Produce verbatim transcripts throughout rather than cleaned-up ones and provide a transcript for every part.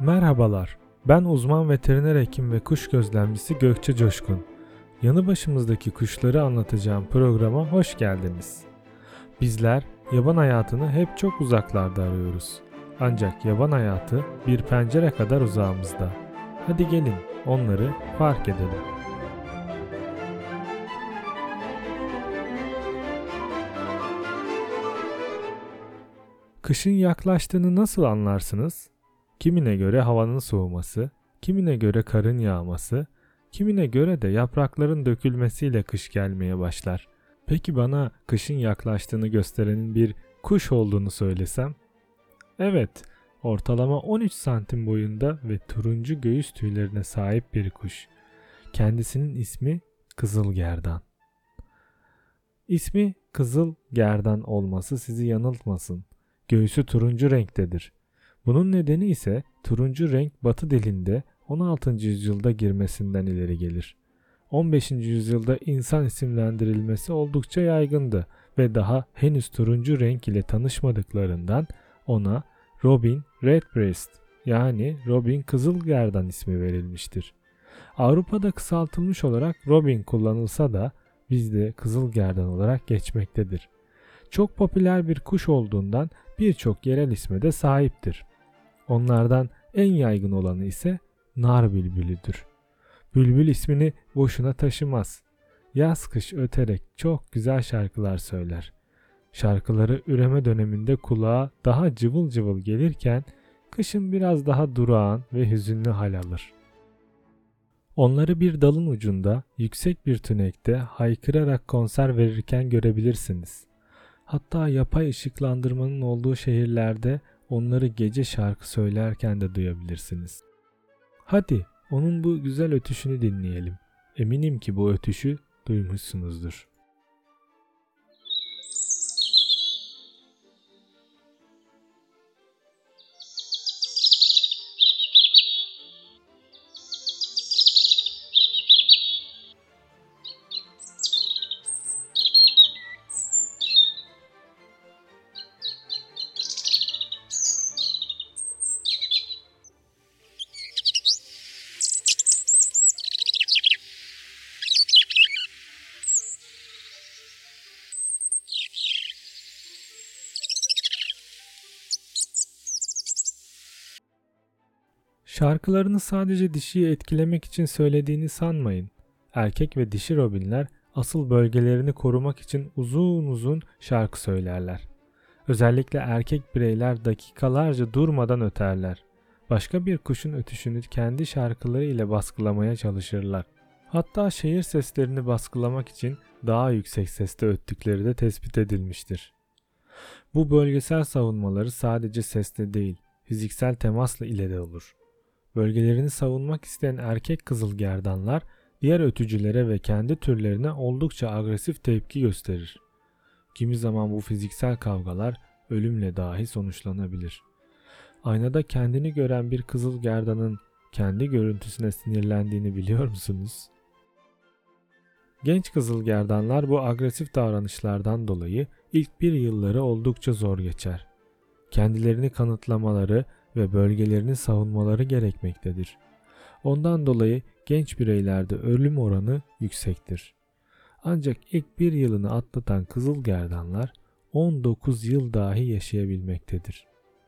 Merhabalar, ben uzman veteriner hekim ve kuş gözlemcisi Gökçe Coşkun. Yanı başımızdaki kuşları anlatacağım programa hoş geldiniz. Bizler yaban hayatını hep çok uzaklarda arıyoruz. Ancak yaban hayatı bir pencere kadar uzağımızda. Hadi gelin onları fark edelim. Kışın yaklaştığını nasıl anlarsınız? Kimine göre havanın soğuması, kimine göre karın yağması, kimine göre de yaprakların dökülmesiyle kış gelmeye başlar. Peki bana kışın yaklaştığını gösterenin bir kuş olduğunu söylesem? Evet, ortalama on üç santim boyunda ve turuncu göğüs tüylerine sahip bir kuş. Kendisinin ismi kızılgerdan. İsmi kızılgerdan olması sizi yanıltmasın. Göğsü turuncu renktedir. Bunun nedeni ise turuncu renk Batı dilinde on altıncı yüzyılda girmesinden ileri gelir. on beşinci yüzyılda insan isimlendirilmesi oldukça yaygındı ve daha henüz turuncu renk ile tanışmadıklarından ona Robin Redbreast yani Robin Kızılgerdan ismi verilmiştir. Avrupa'da kısaltılmış olarak Robin kullanılsa da bizde Kızılgerdan olarak geçmektedir. Çok popüler bir kuş olduğundan birçok yerel isme de sahiptir. Onlardan en yaygın olanı ise nar bülbülüdür. Bülbül ismini boşuna taşımaz. Yaz kış öterek çok güzel şarkılar söyler. Şarkıları üreme döneminde kulağa daha cıvıl cıvıl gelirken kışın biraz daha durağan ve hüzünlü hal alır. Onları bir dalın ucunda yüksek bir tünekte haykırarak konser verirken görebilirsiniz. Hatta yapay ışıklandırmanın olduğu şehirlerde onları gece şarkı söylerken de duyabilirsiniz. Hadi onun bu güzel ötüşünü dinleyelim. Eminim ki bu ötüşü duymuşsunuzdur. Şarkılarını sadece dişiyi etkilemek için söylediğini sanmayın. Erkek ve dişi robinler asıl bölgelerini korumak için uzun uzun şarkı söylerler. Özellikle erkek bireyler dakikalarca durmadan öterler. Başka bir kuşun ötüşünü kendi şarkıları ile baskılamaya çalışırlar. Hatta şehir seslerini baskılamak için daha yüksek sesle öttükleri de tespit edilmiştir. Bu bölgesel savunmaları sadece sesle değil, fiziksel temasla ile de olur. Bölgelerini savunmak isteyen erkek kızılgerdanlar diğer ötücülere ve kendi türlerine oldukça agresif tepki gösterir. Kimi zaman bu fiziksel kavgalar ölümle dahi sonuçlanabilir. Aynada kendini gören bir kızılgerdanın kendi görüntüsüne sinirlendiğini biliyor musunuz? Genç kızılgerdanlar bu agresif davranışlardan dolayı ilk bir yılları oldukça zor geçer. Kendilerini kanıtlamaları ve bölgelerini savunmaları gerekmektedir. Ondan dolayı genç bireylerde ölüm oranı yüksektir. Ancak ilk bir yılını atlatan kızılgerdanlar on dokuz yıl dahi yaşayabilmektedir.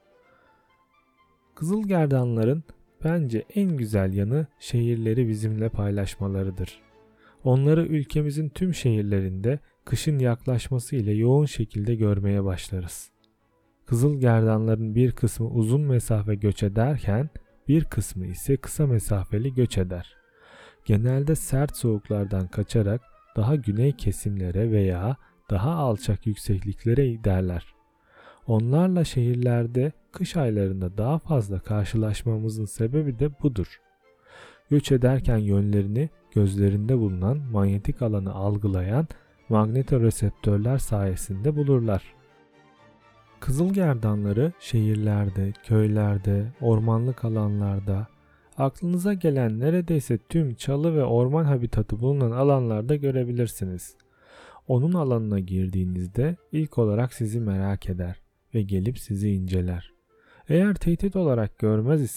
Kızılgerdanların bence en güzel yanı şehirleri bizimle paylaşmalarıdır. Onları ülkemizin tüm şehirlerinde kışın yaklaşması ile yoğun şekilde görmeye başlarız. Kızılgerdanların bir kısmı uzun mesafe göç ederken bir kısmı ise kısa mesafeli göç eder. Genelde sert soğuklardan kaçarak daha güney kesimlere veya daha alçak yüksekliklere giderler. Onlarla şehirlerde kış aylarında daha fazla karşılaşmamızın sebebi de budur. Göç ederken yönlerini gözlerinde bulunan manyetik alanı algılayan magnetoreseptörler sayesinde bulurlar. Kızılgerdanları şehirlerde, köylerde, ormanlık alanlarda, aklınıza gelen neredeyse tüm çalı ve orman habitatı bulunan alanlarda görebilirsiniz. Onun alanına girdiğinizde ilk olarak sizi merak eder ve gelip sizi inceler. Eğer tehdit olarak görmez ise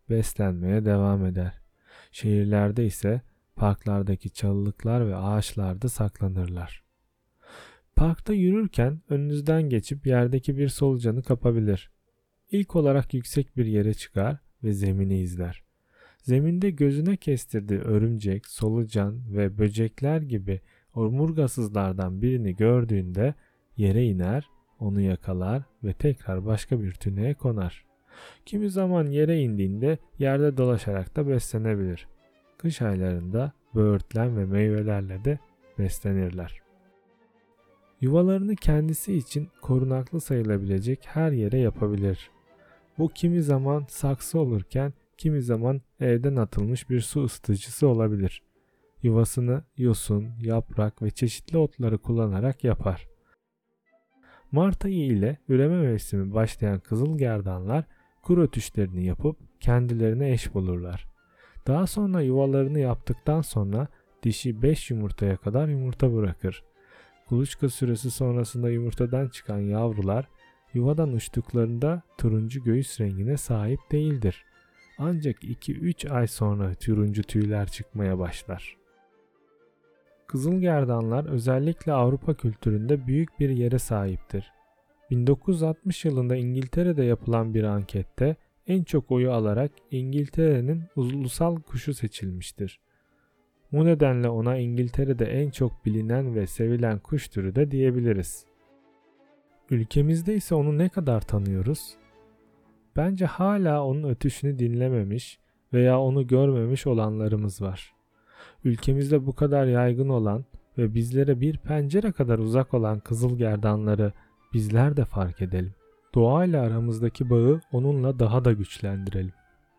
beslenmeye devam eder. Şehirlerde ise parklardaki çalılıklar ve ağaçlarda saklanırlar. Parkta yürürken önünüzden geçip yerdeki bir solucanı kapabilir. İlk olarak yüksek bir yere çıkar ve zemini izler. Zeminde gözüne kestirdiği örümcek, solucan ve böcekler gibi omurgasızlardan birini gördüğünde yere iner, onu yakalar ve tekrar başka bir tüneye konar. Kimi zaman yere indiğinde yerde dolaşarak da beslenebilir. Kış aylarında böğürtlen ve meyvelerle de beslenirler. Yuvalarını kendisi için korunaklı sayılabilecek her yere yapabilir. Bu kimi zaman saksı olurken kimi zaman evden atılmış bir su ısıtıcısı olabilir. Yuvasını yosun, yaprak ve çeşitli otları kullanarak yapar. Mart ayı ile üreme mevsimi başlayan kızılgerdanlar kur ötüşlerini yapıp kendilerine eş bulurlar. Daha sonra yuvalarını yaptıktan sonra dişi beş yumurtaya kadar yumurta bırakır. Kuluçka süresi sonrasında yumurtadan çıkan yavrular yuvadan uçtuklarında turuncu göğüs rengine sahip değildir. Ancak iki üç ay sonra turuncu tüyler çıkmaya başlar. Kızılgerdanlar özellikle Avrupa kültüründe büyük bir yere sahiptir. bin dokuz yüz altmış yılında İngiltere'de yapılan bir ankette en çok oyu alarak İngiltere'nin ulusal kuşu seçilmiştir. Bu nedenle ona İngiltere'de en çok bilinen ve sevilen kuş türü de diyebiliriz. Ülkemizde ise onu ne kadar tanıyoruz? Bence hala onun ötüşünü dinlememiş veya onu görmemiş olanlarımız var. Ülkemizde bu kadar yaygın olan ve bizlere bir pencere kadar uzak olan kızılgerdanları bizler de fark edelim. Doğayla aramızdaki bağı onunla daha da güçlendirelim.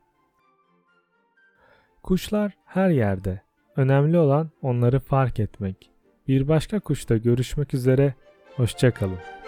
Kuşlar her yerde. Önemli olan onları fark etmek. Bir başka kuşta görüşmek üzere, hoşça kalın.